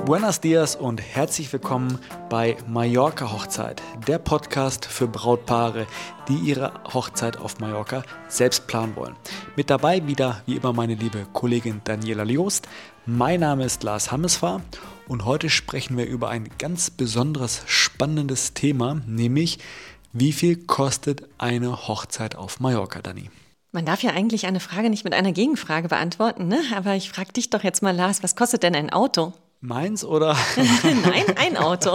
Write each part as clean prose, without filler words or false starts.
Buenos dias und herzlich willkommen bei Mallorca Hochzeit, der Podcast für Brautpaare, die ihre Hochzeit auf Mallorca selbst planen wollen. Mit dabei wieder, wie immer, meine liebe Kollegin Daniela Liost. Mein Name ist Lars Hammesfahr und heute sprechen wir über ein ganz besonderes, spannendes Thema, nämlich wie viel kostet eine Hochzeit auf Mallorca, Dani? Man darf ja eigentlich eine Frage nicht mit einer Gegenfrage beantworten, ne? Aber ich frage dich doch jetzt mal, Lars, was kostet denn ein Auto? Meins oder? Nein, ein Auto.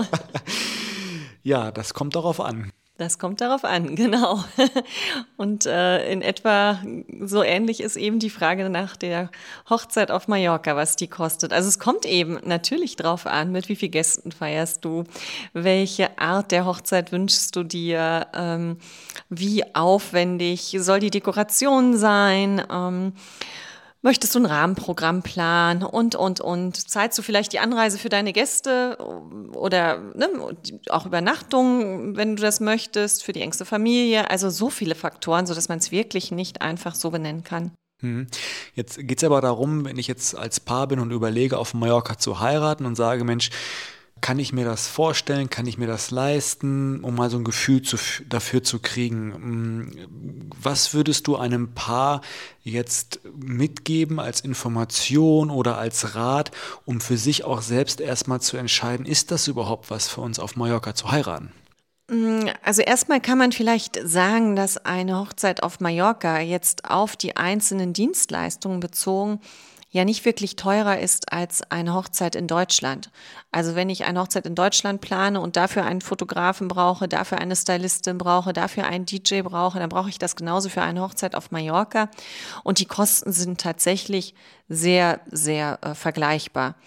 Ja, das kommt darauf an. Das kommt darauf an, genau. Und in etwa so ähnlich ist eben die Frage nach der Hochzeit auf Mallorca, was die kostet. Also es kommt eben natürlich drauf an, mit wie vielen Gästen feierst du, welche Art der Hochzeit wünschst du dir, wie aufwendig soll die Dekoration sein, möchtest du ein Rahmenprogramm planen und. Zahlst du vielleicht die Anreise für deine Gäste oder ne, auch Übernachtung, wenn du das möchtest, für die engste Familie? Also so viele Faktoren, sodass man es wirklich nicht einfach so benennen kann. Jetzt geht es aber darum, wenn ich jetzt als Paar bin und überlege, auf Mallorca zu heiraten und sage, Mensch, kann ich mir das vorstellen, kann ich mir das leisten, um mal so ein Gefühl dafür zu kriegen? Was würdest du einem Paar jetzt mitgeben als Information oder als Rat, um für sich auch selbst erstmal zu entscheiden, ist das überhaupt was für uns auf Mallorca zu heiraten? Also erstmal kann man vielleicht sagen, dass eine Hochzeit auf Mallorca jetzt auf die einzelnen Dienstleistungen bezogen ja nicht wirklich teurer ist als eine Hochzeit in Deutschland. Also wenn ich eine Hochzeit in Deutschland plane und dafür einen Fotografen brauche, dafür eine Stylistin brauche, dafür einen DJ brauche, dann brauche ich das genauso für eine Hochzeit auf Mallorca. Und die Kosten sind tatsächlich sehr, sehr vergleichbar.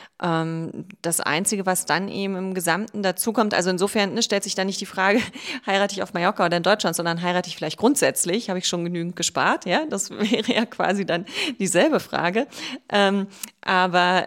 Das Einzige, was dann eben im Gesamten dazukommt, also insofern stellt sich dann nicht die Frage, heirate ich auf Mallorca oder in Deutschland, sondern heirate ich vielleicht grundsätzlich, habe ich schon genügend gespart, ja, das wäre ja quasi dann dieselbe Frage, aber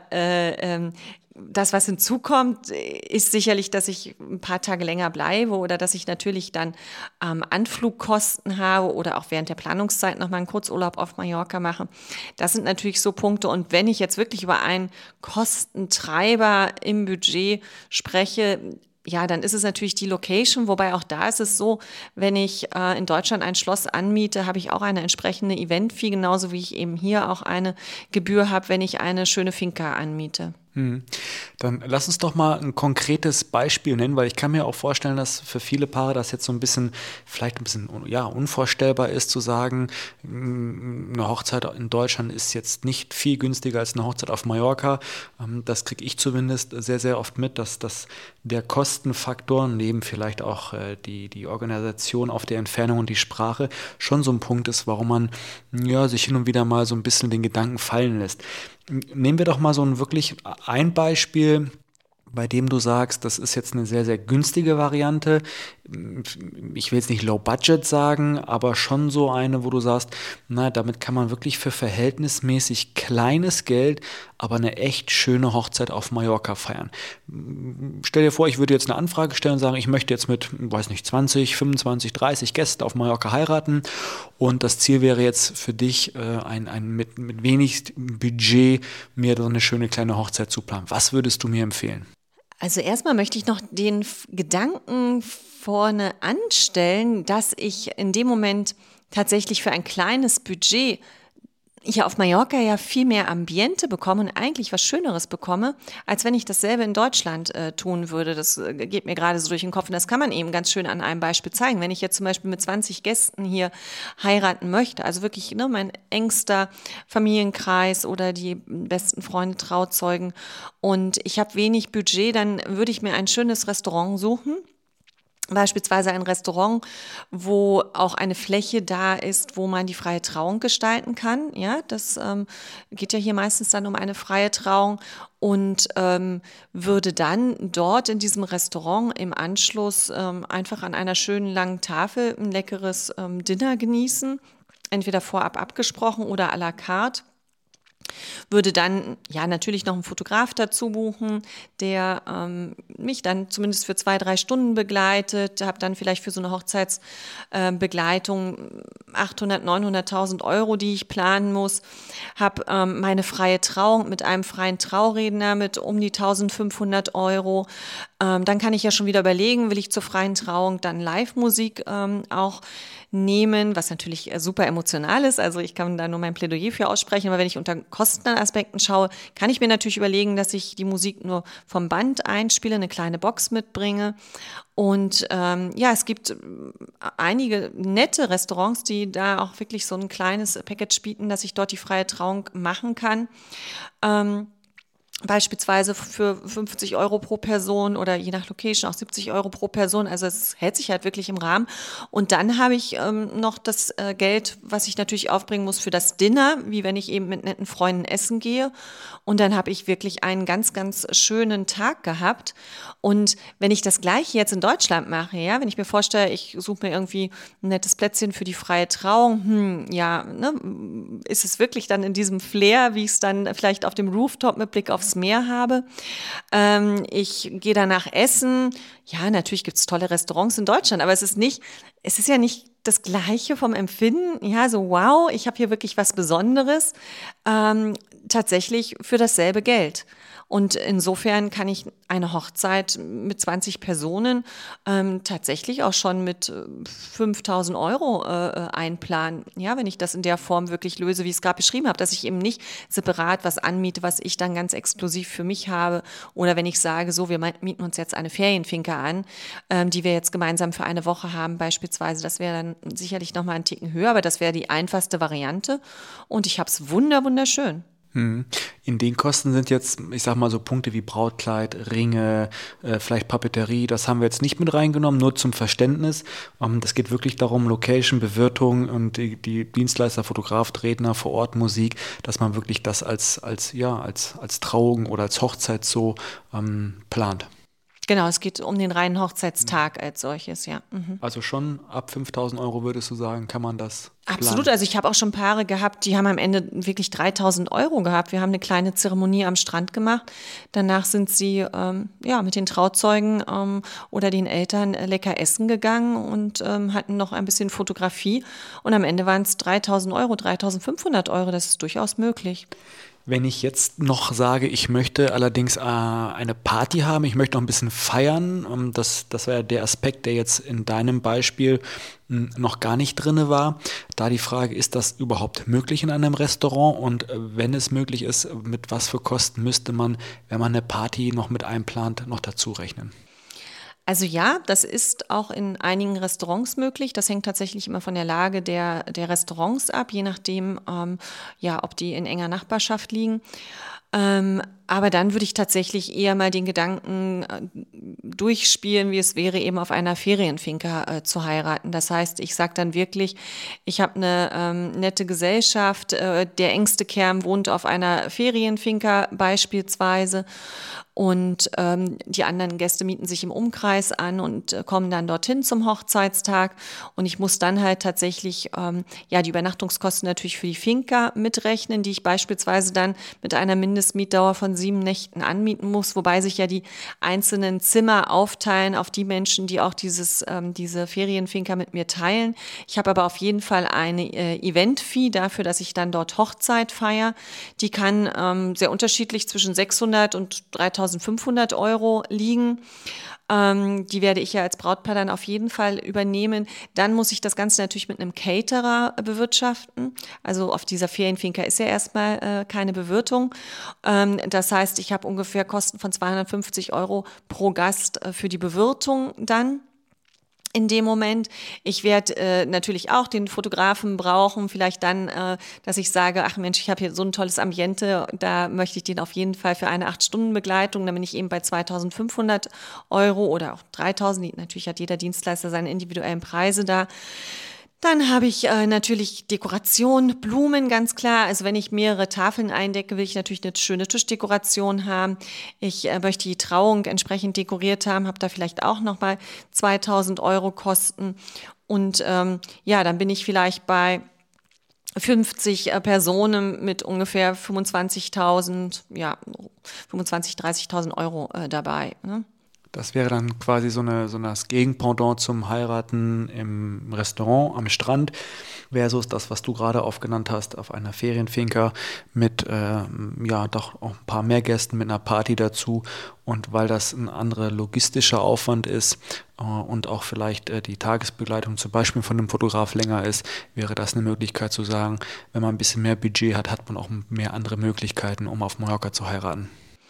das, was hinzukommt, ist sicherlich, dass ich ein paar Tage länger bleibe oder dass ich natürlich dann Anflugkosten habe oder auch während der Planungszeit nochmal einen Kurzurlaub auf Mallorca mache. Das sind natürlich so Punkte. Und wenn ich jetzt wirklich über einen Kostentreiber im Budget spreche, ja, dann ist es natürlich die Location, wobei auch da ist es so, wenn ich in Deutschland ein Schloss anmiete, habe ich auch eine entsprechende Event-Fee, genauso wie ich eben hier auch eine Gebühr habe, wenn ich eine schöne Finca anmiete. Dann lass uns doch mal ein konkretes Beispiel nennen, weil ich kann mir auch vorstellen, dass für viele Paare das jetzt so ein bisschen, vielleicht ein bisschen, ja, unvorstellbar ist zu sagen, eine Hochzeit in Deutschland ist jetzt nicht viel günstiger als eine Hochzeit auf Mallorca. Das kriege ich zumindest sehr, sehr oft mit, dass der Kostenfaktor neben vielleicht auch die Organisation auf der Entfernung und die Sprache schon so ein Punkt ist, warum man ja, sich hin und wieder mal so ein bisschen den Gedanken fallen lässt. Nehmen wir doch mal so ein Beispiel, bei dem du sagst, das ist jetzt eine sehr, sehr günstige Variante. Ich will jetzt nicht Low Budget sagen, aber schon so eine, wo du sagst, na, damit kann man wirklich für verhältnismäßig kleines Geld, aber eine echt schöne Hochzeit auf Mallorca feiern. Stell dir vor, ich würde jetzt eine Anfrage stellen und sagen, ich möchte jetzt mit, weiß nicht, 20, 25, 30 Gästen auf Mallorca heiraten und das Ziel wäre jetzt für dich, mit wenig Budget mir so eine schöne kleine Hochzeit zu planen. Was würdest du mir empfehlen? Also erstmal möchte ich noch den Gedanken vorne anstellen, dass ich in dem Moment tatsächlich für ein kleines Budget hier auf Mallorca ja viel mehr Ambiente bekomme und eigentlich was Schöneres bekomme, als wenn ich dasselbe in Deutschland tun würde. Das geht mir gerade so durch den Kopf und das kann man eben ganz schön an einem Beispiel zeigen. Wenn ich jetzt zum Beispiel mit 20 Gästen hier heiraten möchte, also wirklich ne, mein engster Familienkreis oder die besten Freunde, Trauzeugen und ich habe wenig Budget, dann würde ich mir ein schönes Restaurant suchen. Beispielsweise ein Restaurant, wo auch eine Fläche da ist, wo man die freie Trauung gestalten kann. Ja, das geht ja hier meistens dann um eine freie Trauung und würde dann dort in diesem Restaurant im Anschluss einfach an einer schönen langen Tafel ein leckeres Dinner genießen, entweder vorab abgesprochen oder à la carte. würde dann ja natürlich noch einen Fotograf dazu buchen, der mich dann zumindest für 2-3 Stunden begleitet, habe dann vielleicht für so eine Hochzeitsbegleitung 800, 900.000 Euro, die ich planen muss, habe meine freie Trauung mit einem freien Trauredner mit um die 1.500 Euro. Dann kann ich ja schon wieder überlegen, will ich zur freien Trauung dann Live-Musik auch nehmen, was natürlich super emotional ist. Also ich kann da nur mein Plädoyer für aussprechen, aber wenn ich unter Kostenaspekten schaue, kann ich mir natürlich überlegen, dass ich die Musik nur vom Band einspiele, eine kleine Box mitbringe. Und ja, es gibt einige nette Restaurants, die da auch wirklich so ein kleines Package bieten, dass ich dort die freie Trauung machen kann. Beispielsweise für 50 Euro pro Person oder je nach Location auch 70 Euro pro Person. Also es hält sich halt wirklich im Rahmen. Und dann habe ich noch das Geld, was ich natürlich aufbringen muss für das Dinner, wie wenn ich eben mit netten Freunden essen gehe. Und dann habe ich wirklich einen ganz, ganz schönen Tag gehabt. Und wenn ich das Gleiche jetzt in Deutschland mache, ja, wenn ich mir vorstelle, ich suche mir irgendwie ein nettes Plätzchen für die freie Trauung, ja, ne, ist es wirklich dann in diesem Flair, wie ich es dann vielleicht auf dem Rooftop mit Blick aufs Meer habe. Ich gehe danach essen. Ja, natürlich gibt es tolle Restaurants in Deutschland, aber es ist ja nicht das Gleiche vom Empfinden. Ja, so wow, ich habe hier wirklich was Besonderes, tatsächlich für dasselbe Geld. Und insofern kann ich eine Hochzeit mit 20 Personen tatsächlich auch schon mit 5.000 Euro einplanen. Ja, wenn ich das in der Form wirklich löse, wie ich es gerade beschrieben habe, dass ich eben nicht separat was anmiete, was ich dann ganz exklusiv für mich habe. Oder wenn ich sage, so, wir mieten uns jetzt eine Ferienfinca an, die wir jetzt gemeinsam für eine Woche haben beispielsweise. Das wäre dann sicherlich nochmal einen Ticken höher, aber das wäre die einfachste Variante. Und ich habe es wunderschön. In den Kosten sind jetzt, ich sag mal so Punkte wie Brautkleid, Ringe, vielleicht Papeterie, das haben wir jetzt nicht mit reingenommen, nur zum Verständnis. Das geht wirklich darum, Location, Bewirtung und die Dienstleister, Fotograf, Redner, vor Ort Musik, dass man wirklich das als Trauung oder als Hochzeit so plant. Genau, es geht um den reinen Hochzeitstag als solches, ja. Mhm. Also schon ab 5.000 Euro würdest du sagen, kann man das Absolut, planen? also ich habe auch schon Paare gehabt, die haben am Ende wirklich 3.000 Euro gehabt. Wir haben eine kleine Zeremonie am Strand gemacht. Danach sind sie mit den Trauzeugen oder den Eltern lecker essen gegangen und hatten noch ein bisschen Fotografie. Und am Ende waren es 3.000 Euro, 3.500 Euro. Das ist durchaus möglich. Wenn ich jetzt noch sage, ich möchte allerdings eine Party haben, ich möchte noch ein bisschen feiern, das wäre der Aspekt, der jetzt in deinem Beispiel noch gar nicht drinne war. Da die Frage, ist das überhaupt möglich in einem Restaurant? Und wenn es möglich ist, mit was für Kosten müsste man, wenn man eine Party noch mit einplant, noch dazu rechnen? Also ja, das ist auch in einigen Restaurants möglich. Das hängt tatsächlich immer von der Lage der Restaurants ab, je nachdem, ob die in enger Nachbarschaft liegen. Aber dann würde ich tatsächlich eher mal den Gedanken durchspielen, wie es wäre, eben auf einer Ferienfinca zu heiraten. Das heißt, ich sage dann wirklich, ich habe eine nette Gesellschaft, der engste Kern wohnt auf einer Ferienfinca beispielsweise. Und die anderen Gäste mieten sich im Umkreis an und kommen dann dorthin zum Hochzeitstag. Und ich muss dann halt tatsächlich die Übernachtungskosten natürlich für die Finca mitrechnen, die ich beispielsweise dann mit einer Mindestmietdauer von 7 Nächten anmieten muss, wobei sich ja die einzelnen Zimmer aufteilen auf die Menschen, die auch diese Ferienfinca mit mir teilen. Ich habe aber auf jeden Fall eine Event-Fee dafür, dass ich dann dort Hochzeit feiere. Die kann sehr unterschiedlich zwischen 600 und 3.500 Euro liegen. Die werde ich ja als Brautpaar dann auf jeden Fall übernehmen. Dann muss ich das Ganze natürlich mit einem Caterer bewirtschaften. Also auf dieser Ferienfinca ist ja erstmal keine Bewirtung. Das heißt, ich habe ungefähr Kosten von 250 Euro pro Gast für die Bewirtung dann. In dem Moment. Ich werde natürlich auch den Fotografen brauchen, vielleicht dann, dass ich sage, ach Mensch, ich habe hier so ein tolles Ambiente, da möchte ich den auf jeden Fall für eine 8-Stunden-Begleitung, dann bin ich eben bei 2.500 Euro oder auch 3.000, natürlich hat jeder Dienstleister seine individuellen Preise da. Dann habe ich natürlich Dekoration, Blumen, ganz klar. Also wenn ich mehrere Tafeln eindecke, will ich natürlich eine schöne Tischdekoration haben. Ich möchte die Trauung entsprechend dekoriert haben, habe da vielleicht auch nochmal 2.000 Euro Kosten. Und dann bin ich vielleicht bei 50 Personen mit ungefähr 25.000, 30.000 Euro dabei. Ne? Das wäre dann quasi so das Gegenpendant zum Heiraten im Restaurant am Strand versus das, was du gerade aufgenannt hast, auf einer Ferienfinca mit doch auch ein paar mehr Gästen mit einer Party dazu. Und weil das ein anderer logistischer Aufwand ist und auch vielleicht die Tagesbegleitung zum Beispiel von einem Fotograf länger ist, wäre das eine Möglichkeit zu sagen, wenn man ein bisschen mehr Budget hat, hat man auch mehr andere Möglichkeiten, um auf Mallorca zu heiraten.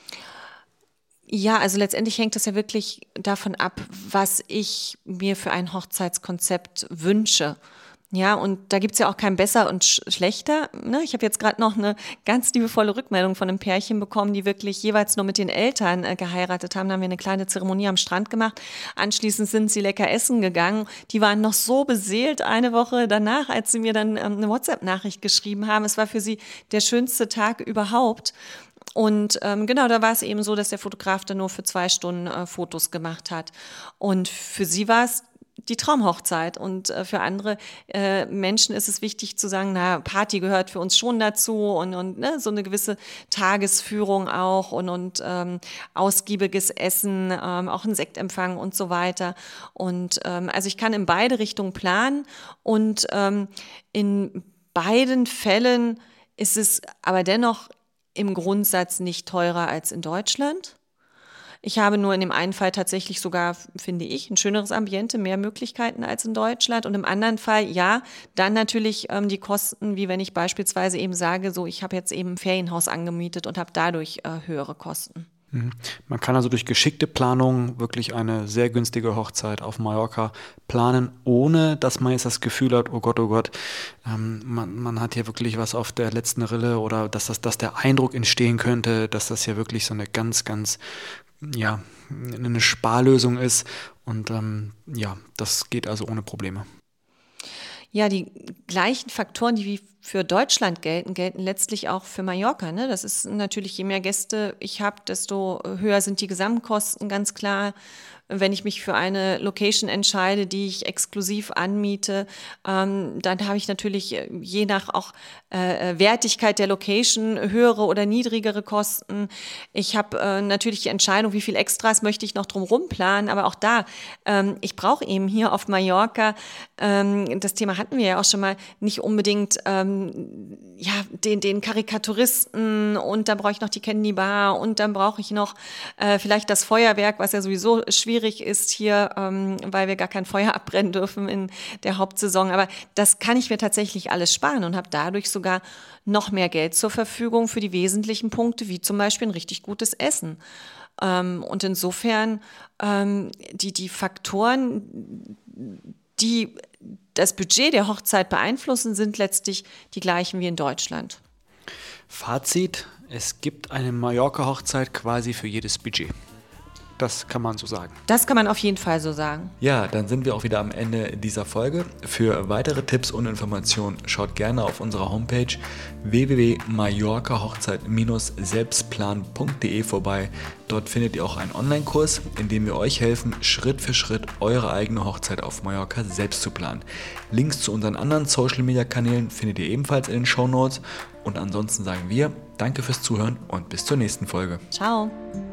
Ja, also letztendlich hängt das ja wirklich davon ab, was ich mir für ein Hochzeitskonzept wünsche. Ja, und da gibt's ja auch kein besser und schlechter. Ne? Ich habe jetzt gerade noch eine ganz liebevolle Rückmeldung von einem Pärchen bekommen, die wirklich jeweils nur mit den Eltern geheiratet haben. Da haben wir eine kleine Zeremonie am Strand gemacht. Anschließend sind sie lecker essen gegangen. Die waren noch so beseelt eine Woche danach, als sie mir dann eine WhatsApp-Nachricht geschrieben haben. Es war für sie der schönste Tag überhaupt. Und genau, da war es eben so, dass der Fotograf dann nur für 2 Stunden Fotos gemacht hat. Und für sie war es die Traumhochzeit. Und für andere Menschen ist es wichtig zu sagen, na, Party gehört für uns schon dazu und ne, so eine gewisse Tagesführung auch und ausgiebiges Essen, auch ein Sektempfang und so weiter. Und also ich kann in beide Richtungen planen und in beiden Fällen ist es aber dennoch im Grundsatz nicht teurer als in Deutschland. Ich habe nur in dem einen Fall tatsächlich sogar, finde ich, ein schöneres Ambiente, mehr Möglichkeiten als in Deutschland. Und im anderen Fall, ja, dann natürlich die Kosten, wie wenn ich beispielsweise eben sage, so ich habe jetzt eben ein Ferienhaus angemietet und habe dadurch höhere Kosten. Man kann also durch geschickte Planung wirklich eine sehr günstige Hochzeit auf Mallorca planen, ohne dass man jetzt das Gefühl hat, oh Gott, man hat hier wirklich was auf der letzten Rille oder dass der Eindruck entstehen könnte, dass das hier wirklich so eine ganz, ganz, eine Sparlösung ist. Und das geht also ohne Probleme. Ja, die gleichen Faktoren, die wie für Deutschland gelten letztlich auch für Mallorca. Ne? Das ist natürlich, je mehr Gäste ich habe, desto höher sind die Gesamtkosten, ganz klar. Wenn ich mich für eine Location entscheide, die ich exklusiv anmiete, dann habe ich natürlich je nach auch Wertigkeit der Location höhere oder niedrigere Kosten. Ich habe natürlich die Entscheidung, wie viel Extras möchte ich noch drumherum planen, aber auch da, ich brauche eben hier auf Mallorca, das Thema hatten wir ja auch schon mal, nicht unbedingt den Karikaturisten und dann brauche ich noch die Candy Bar und dann brauche ich noch vielleicht das Feuerwerk, was ja sowieso schwierig ist hier, weil wir gar kein Feuer abbrennen dürfen in der Hauptsaison. Aber das kann ich mir tatsächlich alles sparen und habe dadurch sogar noch mehr Geld zur Verfügung für die wesentlichen Punkte, wie zum Beispiel ein richtig gutes Essen. Und insofern die Faktoren, die das Budget der Hochzeit beeinflussen, sind letztlich die gleichen wie in Deutschland. Fazit: Es gibt eine Mallorca-Hochzeit quasi für jedes Budget. Das kann man so sagen. Das kann man auf jeden Fall so sagen. Ja, dann sind wir auch wieder am Ende dieser Folge. Für weitere Tipps und Informationen schaut gerne auf unserer Homepage www.mallorca-selbstplan.de vorbei. Dort findet ihr auch einen Online-Kurs, in dem wir euch helfen, Schritt für Schritt eure eigene Hochzeit auf Mallorca selbst zu planen. Links zu unseren anderen Social-Media-Kanälen findet ihr ebenfalls in den Shownotes. Und ansonsten sagen wir Danke fürs Zuhören und bis zur nächsten Folge. Ciao.